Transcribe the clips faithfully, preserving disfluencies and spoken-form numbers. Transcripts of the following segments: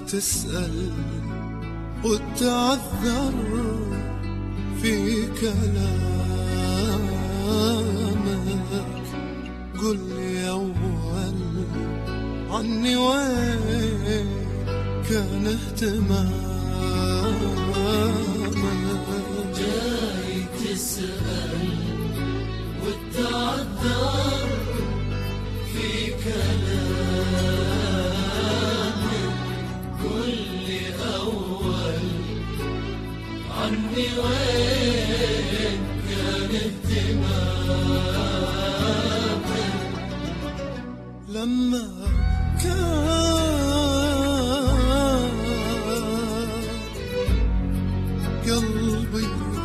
تسأل وتعذر في كلامك، قل لي أول عني وين كان اهتمامك؟ جاي تسأل وتعذر في كلامك، قل لي أول عني وين كان اهتمامك؟ لما كان قلبي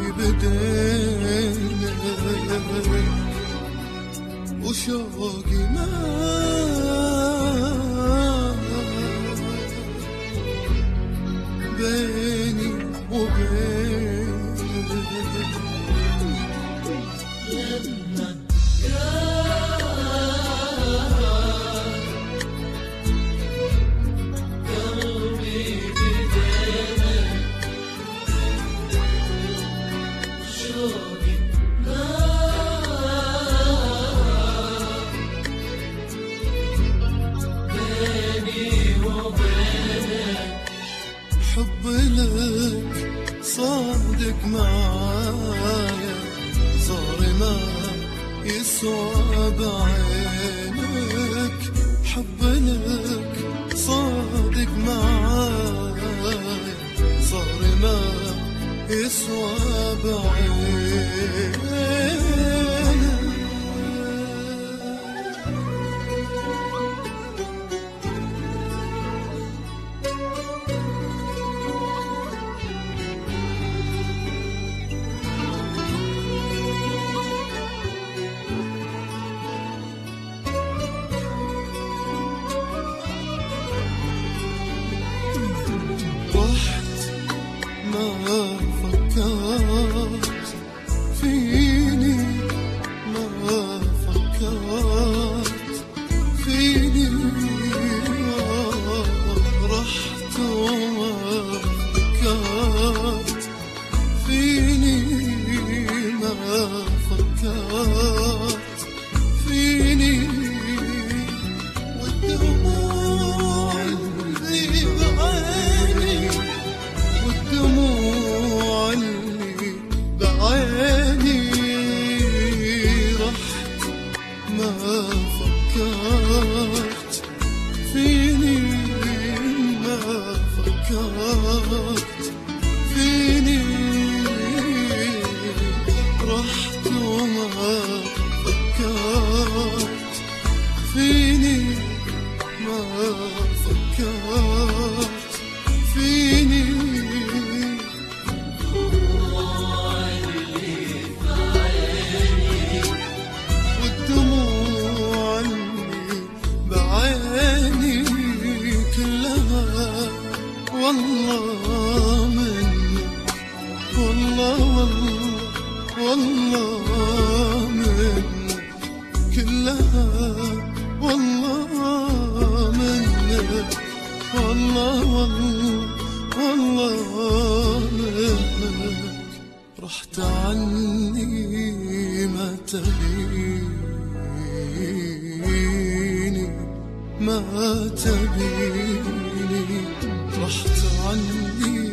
بدينك وشوقي ما بيني وبينك، لما قلبي بدينك شوقي ما بيني وبينك، حب لك صادق معايا صار ما يسوى بعينك، حب لك صادق معايا صار ما يسوى بعينك. رحت ما فكرت فيني، ما فكرت فيني، رحت وما فكرت فيني، ما فكرت فيني، والدموع اللي بعيني والدموع اللي بعيني رحت ما فكرت فيني، ما فكرت فيني، رحت وما فكرت فيني، ما فكرت فيني، والدموع اللي بعيني كلها والله منك، والله والله والله منك كلها والله منك، والله والله والله منك، رحت عني ما تبيني ما تبيني، رحت عني